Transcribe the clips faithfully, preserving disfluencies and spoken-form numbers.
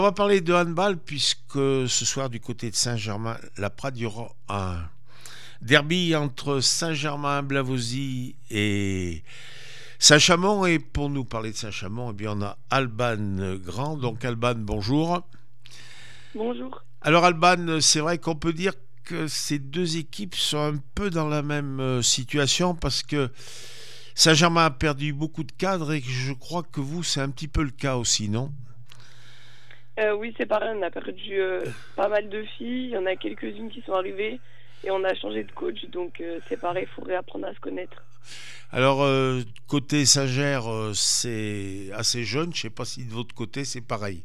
On va parler de handball puisque ce soir du côté de Saint-Germain-la-Prade, il y aura un derby entre Saint-Germain-Blavozy et Saint-Chamond. Et pour nous parler de Saint-Chamond, eh bien, on a Alban Grand. Donc Alban, bonjour. Bonjour. Alors Alban, c'est vrai qu'on peut dire que ces deux équipes sont un peu dans la même situation parce que Saint-Germain a perdu beaucoup de cadres et je crois que vous, c'est un petit peu le cas aussi, non ? Euh, oui, c'est pareil, on a perdu euh, pas mal de filles, il y en a quelques-unes qui sont arrivées et on a changé de coach, donc euh, c'est pareil, il faut réapprendre à se connaître. Alors, euh, côté Saint-Ger, euh, c'est assez jeune. Je ne sais pas si de votre côté, c'est pareil.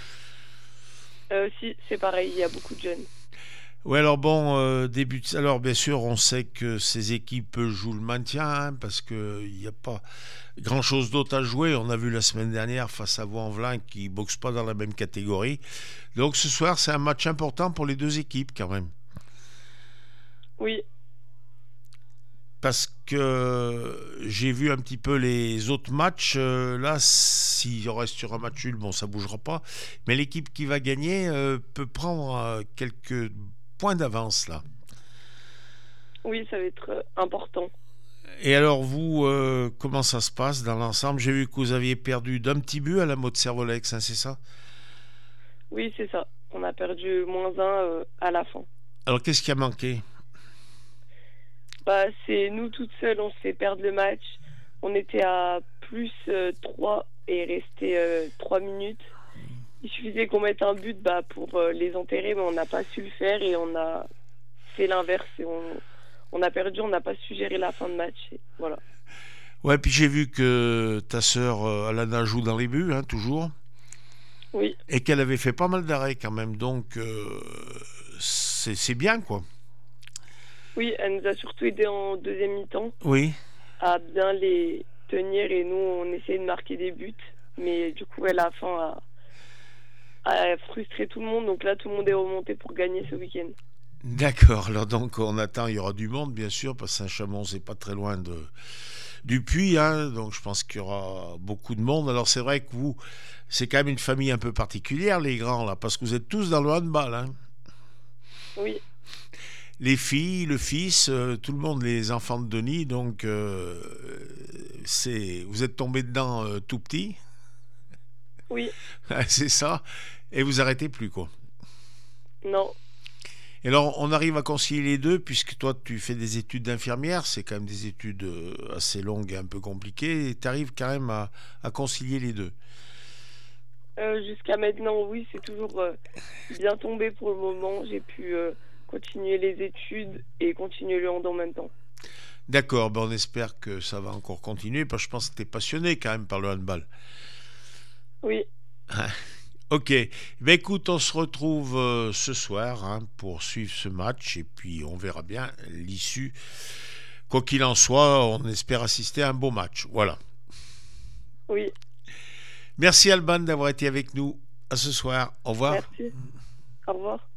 Euh, si, c'est pareil, il y a beaucoup de jeunes. Oui, alors bon, euh, début de- alors bien sûr, on sait que ces équipes jouent le maintien hein, parce qu'il n'y a pas grand-chose d'autre à jouer. On a vu la semaine dernière face à Vaux-en-Velin qui ne boxe pas dans la même catégorie. Donc ce soir, c'est un match important pour les deux équipes quand même. Oui, Parce que j'ai vu un petit peu les autres matchs. Euh, là, s'il reste sur un match nul, bon, ça bougera pas. Mais l'équipe qui va gagner euh, peut prendre euh, quelques points d'avance là. oui, ça va être euh, important. Et alors vous, euh, comment ça se passe dans l'ensemble? J'ai vu que vous aviez perdu d'un petit but à la Mode Servolex, hein, c'est ça? Oui, c'est ça. On a perdu moins un euh, à la fin. Alors qu'est-ce qui a manqué? Bah, c'est nous toutes seules, on se fait perdre le match. On était à plus euh, trois et il restait euh, trois minutes. Il suffisait qu'on mette un but bah, pour euh, les enterrer, mais on n'a pas su le faire et on a fait l'inverse. Et on, on a perdu, on n'a pas su gérer la fin de match. Et voilà. Ouais, puis j'ai vu que ta sœur euh, Alana joue dans les buts, hein, toujours. Oui, Et qu'elle avait fait pas mal d'arrêts quand même, donc euh, c'est c'est bien quoi. oui, elle nous a surtout aidé en deuxième mi-temps Oui, à bien les tenir et nous, on essayait de marquer des buts. Mais du coup, à la fin, a, a frustré tout le monde. Donc là, tout le monde est remonté pour gagner ce week-end. d'accord. Alors donc on attend, il y aura du monde bien sûr, parce que Saint-Chamond c'est pas très loin de du Puy, hein, donc je pense qu'il y aura beaucoup de monde. Alors c'est vrai que vous, c'est quand même une famille un peu particulière les grands là, parce que vous êtes tous dans le handball, hein. Oui, Les filles, le fils, euh, tout le monde, les enfants de Denis, donc euh, c'est, vous êtes tombé dedans euh, tout petit, oui, c'est ça, et vous arrêtez plus quoi. non. Et alors, on arrive à concilier les deux, puisque toi, tu fais des études d'infirmière, c'est quand même des études euh, assez longues et un peu compliquées, et tu arrives quand même à, à concilier les deux. Euh, jusqu'à maintenant, oui, c'est toujours euh, bien tombé pour le moment. J'ai pu euh, continuer les études et continuer le hand en même temps. D'accord, ben on espère que ça va encore continuer, parce que je pense que tu es passionné quand même par le handball. Oui, Ok, ben écoute, on se retrouve euh, ce soir hein, pour suivre ce match, et puis on verra bien l'issue. Quoi qu'il en soit, on espère assister à un beau match. Voilà. oui, Merci Alban d'avoir été avec nous. À ce soir. Au revoir. merci. Au revoir.